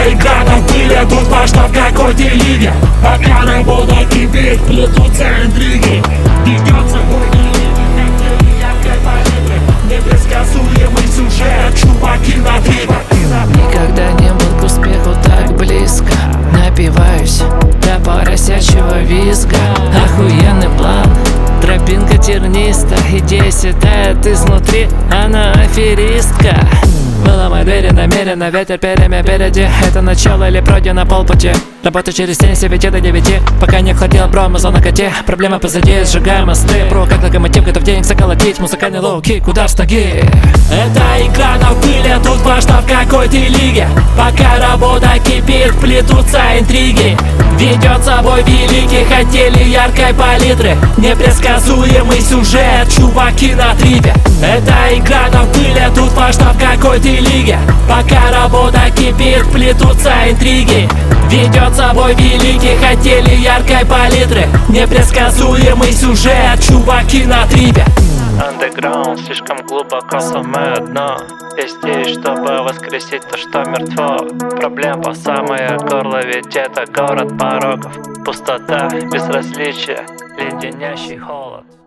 Это игра на пыли, тут важно в какой-то лиге. Пока работа кипит, плетутся интриги. Ведется бой яркой палитры, непредсказуемый сюжет, чуваки на трипе. Никогда не был к успеху так близко. Напиваюсь до поросячьего визга. Охуенный план, тропинка терниста. Идея седает изнутри, она аферистка. Выломай двери намеренно, ветер перьями впереди. Это начало или пройдено полпути. Работаю через день с 9 до 9. Пока не хватило промысла на коте. Проблема позади, сжигаем мосты. Про как локомотив, готов денег заколотить. Музыкальный лоу-кик, удар с ноги. Это игра на пыли, тут важно в какой ты лиге. Пока работа кипит, плетутся интриги. Ведется бой великий, хотели яркой палитры. Непредсказуемый сюжет, чуваки на трипе. Это игра на пыли, тут важно в какой ты лиге. Пока работа кипит, плетутся интриги. Ведется бой великий, хотели яркой палитры. Непредсказуемый сюжет, чуваки на трипе. Андеграунд слишком глубоко, самое дно. Я здесь, чтобы воскресить то, что мертво. Проблем по самое горло, ведь это город пороков. Пустота, безразличие, леденящий холод.